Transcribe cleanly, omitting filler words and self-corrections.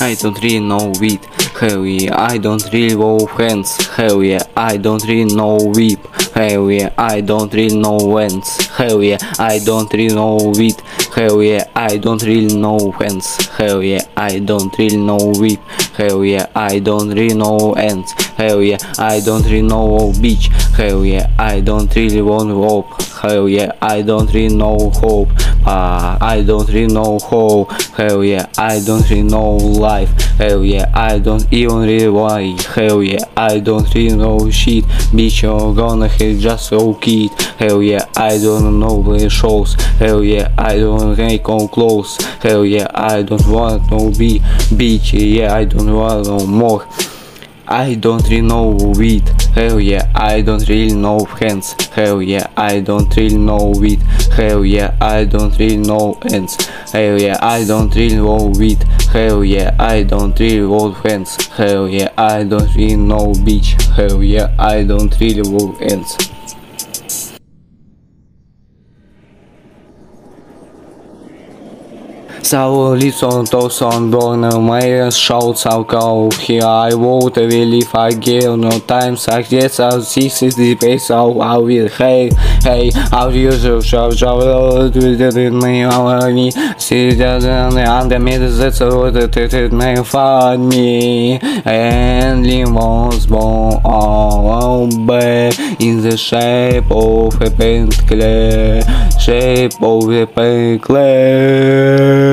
I don't really know it. Hell yeah, I don't really know friends. Hell yeah, I don't really know whip. Hell yeah, I don't really know ends. Hell yeah, I don't really know it. Hell yeah, I don't really know friends. Hell yeah, I don't really know whip. Hell yeah, I don't really know ends. Hell yeah, I don't really know beach. Hell yeah, I don't really want rope. Hell yeah, I don't really know hope. I don't really know hope. Hell yeah, I don't really know life. Hell yeah, I don't even really why. Hell yeah, I don't really know shit. Bitch, you're gonna hate just so kid. Hell yeah, I don't know the shows. Hell yeah, I don't make on clothes. Hell yeah, I don't want no bitch. Yeah, I don't want no more. I don't really know weed. Hell yeah, I don't really know hands. Hell yeah, I don't really know weed. Hell yeah, I don't really know ends. Hell yeah, I don't really know weed. Hell yeah, I don't really know hands. Hell yeah, I don't really know bitch. Hell yeah, I don't really know ends. Sau лицом то сон born my shouts I'll go here I won't believe I give no time I guess I'll see the base I will hey I'll use your travel in me me see that under me that's all that it may find me and lemons born on bed in the shape of a pentacle shape of a pentacle.